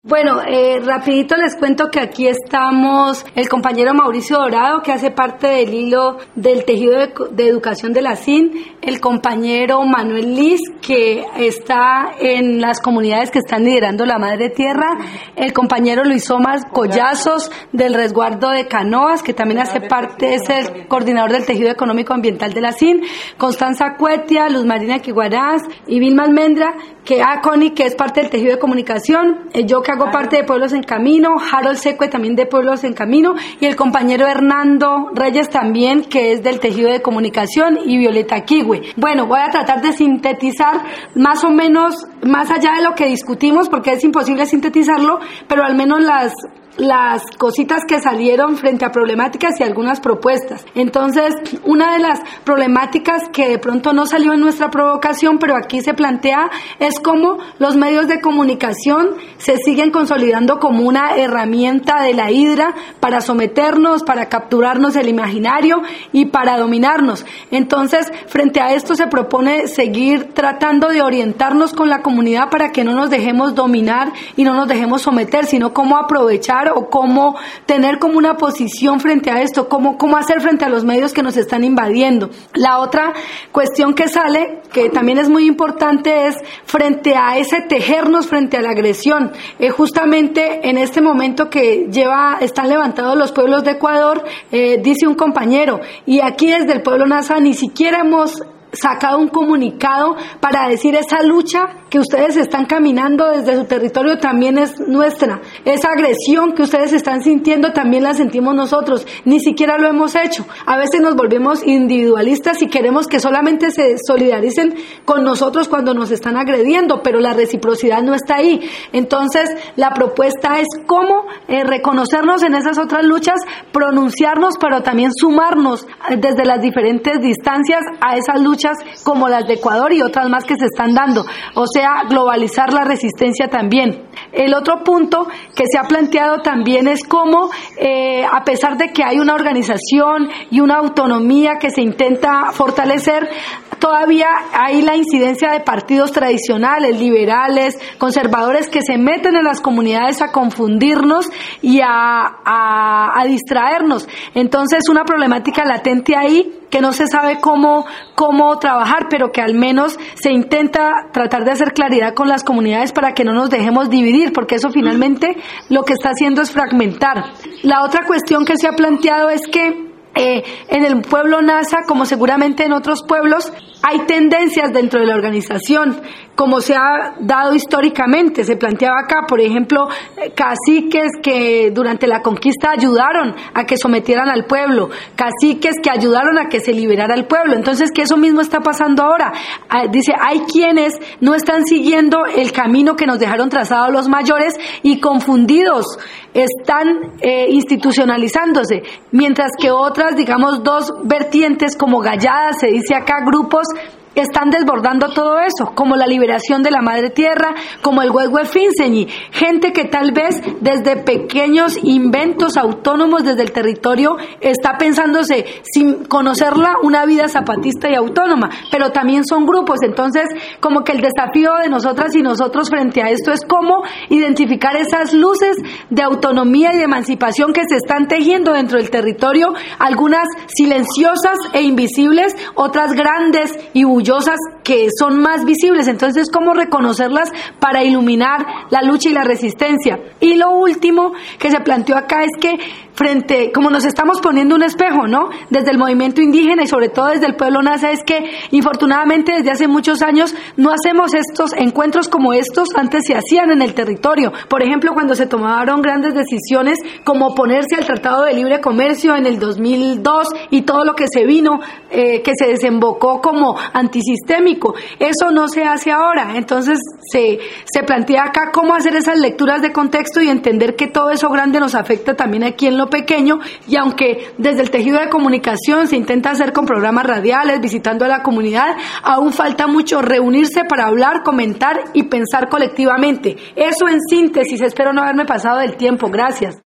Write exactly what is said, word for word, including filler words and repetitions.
Bueno, eh, rapidito les cuento que aquí estamos el compañero Mauricio Dorado, que hace parte del hilo del tejido de, de educación de la S I N, el compañero Manuel Liz, que está en las comunidades que están liderando la Madre Tierra, el compañero Luis Omar Collazos del resguardo de Canoas, que también hace parte, es el coordinador del tejido económico ambiental de la S I N, Constanza Cuetia, Luz Marina Quiguarás y Vilma Almendra, que a Connie, que es parte del tejido de comunicación, eh, yo que hago parte de Pueblos en Camino, Harold Secue también de Pueblos en Camino, y el compañero Hernando Reyes también, que es del tejido de comunicación, y Violeta Quigüe. Bueno, voy a tratar de sintetizar más o menos, más allá de lo que discutimos, porque es imposible sintetizarlo, pero al menos las las cositas que salieron frente a problemáticas y algunas propuestas. Entonces, una de las problemáticas que de pronto no salió en nuestra provocación, pero aquí se plantea, es cómo los medios de comunicación se siguen consolidando como una herramienta de la hidra para someternos, para capturarnos el imaginario y para dominarnos. Entonces, frente a esto se propone seguir tratando de orientarnos con la comunidad para que no nos dejemos dominar y no nos dejemos someter, sino cómo aprovechar o cómo tener como una posición frente a esto, cómo, cómo hacer frente a los medios que nos están invadiendo. La otra cuestión que sale, que también es muy importante, es frente a ese tejernos frente a la agresión. Eh, justamente en este momento que lleva, están levantados los pueblos de Ecuador, eh, dice un compañero, y aquí desde el pueblo Nasa ni siquiera hemos sacado un comunicado para decir esa lucha que ustedes están caminando desde su territorio también es nuestra, esa agresión que ustedes están sintiendo también la sentimos nosotros, ni siquiera lo hemos hecho. A veces nos volvemos individualistas y queremos que solamente se solidaricen con nosotros cuando nos están agrediendo, pero la reciprocidad no está ahí. Entonces la propuesta es cómo eh, reconocernos en esas otras luchas, pronunciarnos, pero también sumarnos eh, desde las diferentes distancias a esas luchas como las de Ecuador y otras más que se están dando, o sea, globalizar la resistencia también. El otro punto que se ha planteado también es cómo, eh, a pesar de que hay una organización y una autonomía que se intenta fortalecer, todavía hay la incidencia de partidos tradicionales, liberales, conservadores, que se meten en las comunidades a confundirnos y a, a, a distraernos. Entonces, una problemática latente ahí que no se sabe cómo, cómo trabajar, pero que al menos se intenta tratar de hacer claridad con las comunidades para que no nos dejemos dividir, porque eso finalmente lo que está haciendo es fragmentar. La otra cuestión que se ha planteado es que Eh, en el pueblo Nasa, como seguramente en otros pueblos, hay tendencias dentro de la organización, como se ha dado históricamente. Se planteaba acá, por ejemplo, eh, caciques que durante la conquista ayudaron a que sometieran al pueblo, caciques que ayudaron a que se liberara el pueblo. Entonces, que eso mismo está pasando ahora. Ah, dice, hay quienes no están siguiendo el camino que nos dejaron trazado los mayores y confundidos están eh, institucionalizándose, mientras que otras, digamos, dos vertientes como galladas, se dice acá, grupos, están desbordando todo eso, como la liberación de la Madre Tierra, como el Huehue Finseñi, gente que tal vez desde pequeños inventos autónomos desde el territorio está pensándose, sin conocerla, una vida zapatista y autónoma, pero también son grupos. Entonces, como que el desafío de nosotras y nosotros frente a esto es cómo identificar esas luces de autonomía y de emancipación que se están tejiendo dentro del territorio, algunas silenciosas e invisibles, otras grandes y que son más visibles. Entonces, ¿cómo reconocerlas para iluminar la lucha y la resistencia? Y lo último que se planteó acá es que frente, como nos estamos poniendo un espejo, ¿no? Desde el movimiento indígena y sobre todo desde el pueblo Nasa, es que infortunadamente desde hace muchos años no hacemos estos encuentros como estos, antes se hacían en el territorio. Por ejemplo, cuando se tomaron grandes decisiones como oponerse al Tratado de Libre Comercio en el dos mil dos y todo lo que se vino, eh, que se desembocó como antisistémico, eso no se hace ahora. Entonces se, se plantea acá cómo hacer esas lecturas de contexto y entender que todo eso grande nos afecta también aquí en lo pequeño, y aunque desde el tejido de comunicación se intenta hacer con programas radiales, visitando a la comunidad, aún falta mucho reunirse para hablar, comentar y pensar colectivamente. Eso en síntesis. Espero no haberme pasado del tiempo. Gracias.